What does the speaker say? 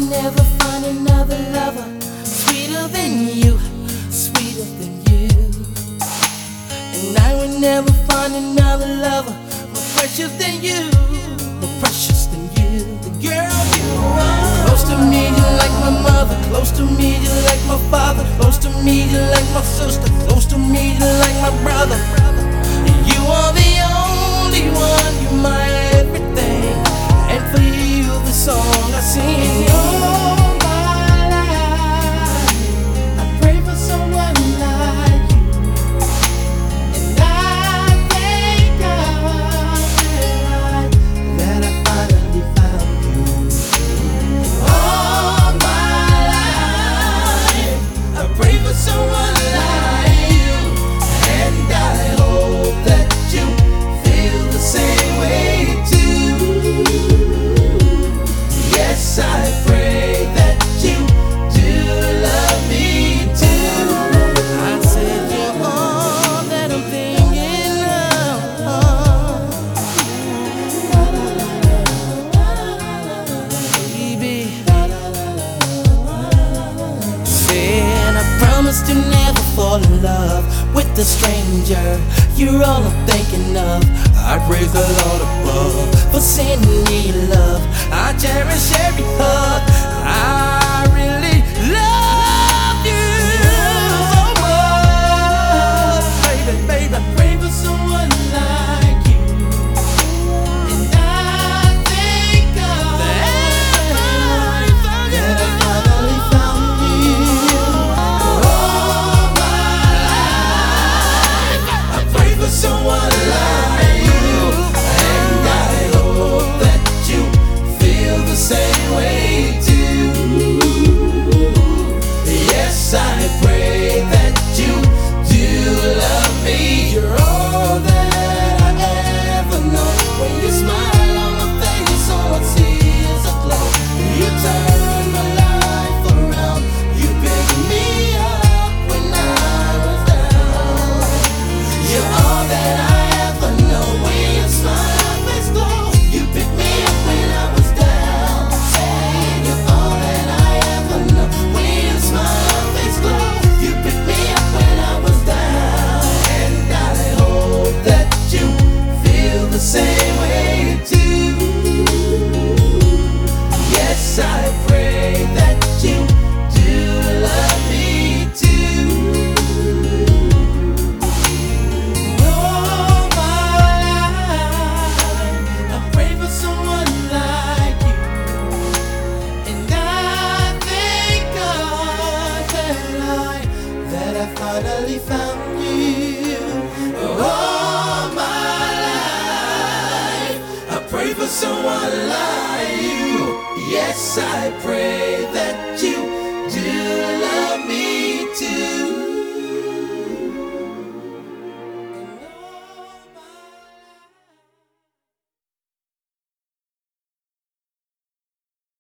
never find another lover sweeter than you, sweeter than you. And I will never find another lover more precious than you, more precious than you. The girl you are. Close to me, you like my mother. Close to me, you like my father. Close to me, you like my sister. Close to me, you like my brother. You are the only one, you're my everything. And for you, the song I sing. All my life, I pray for someone like you, and I thank God that I finally found you. All my life, I pray for someone like you, and I hope that you feel the same way too. Yes, I pray that you do love me too. I said you're all that I'm thinking of, baby. Said I promised to never fall in love with a stranger. You're all I'm thinking of. I praise the Lord above for sending me love. I cherish every hug. I really love you so much, baby, baby. I pray for someone like you, and I thank God that I finally found you. All my life, I pray for someone like you, and I hope that you feel the same way too. Yes, I pray that you do love me. You're all that I ever know. When you smile on my face, all I see is a glow. You turn my life around. You pick me up when I was down. You're all that I ever know. When you smile, my face glow. You pick me up when I was down. Say you're all that I ever know. When you smile, my face glow. You pick me up when I was down, and I hope that you feel the same way too. Yes, I pray that you do love me too. All my life, I pray for someone like you, and I thank God that I finally found you. All my life, I pray for someone like you. Yes, I